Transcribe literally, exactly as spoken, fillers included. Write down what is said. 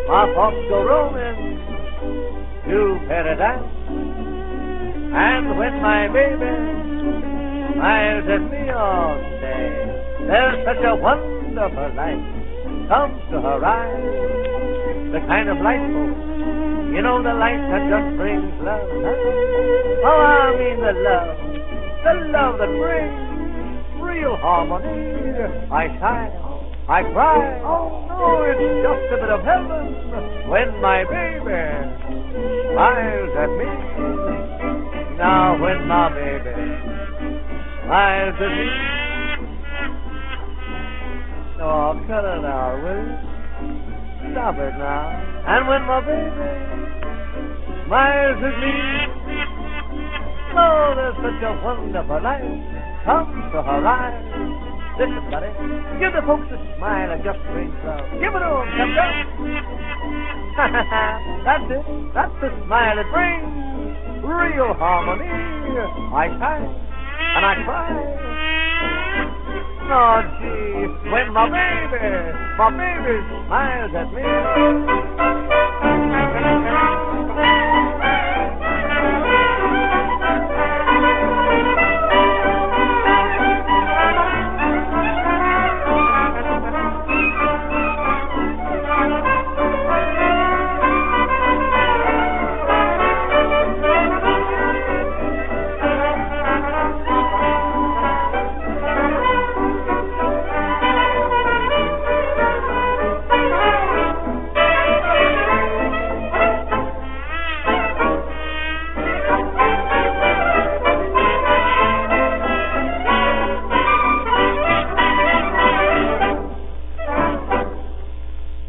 my thoughts go roaming to paradise. And when my baby smiles at me all day, there's such a wonderful light comes to her eyes. The kind of light, folks, you know, the light that just brings love. Huh? Oh, I mean the love, the love that brings real harmony. I sigh, I cry, oh no, it's just a bit of heaven when my baby smiles at me. Now when my baby smiles at me. Oh, cut it out, will you? Stop it now. And when my baby smiles at me, oh, there's such a wonderful light comes to her eyes. Listen, buddy, give the folks a smile and just brings love. Give it to them, Captain. That's it. That's the smile that brings real harmony. I sigh and I cry. Oh, gee, when my baby, my baby smiles at me.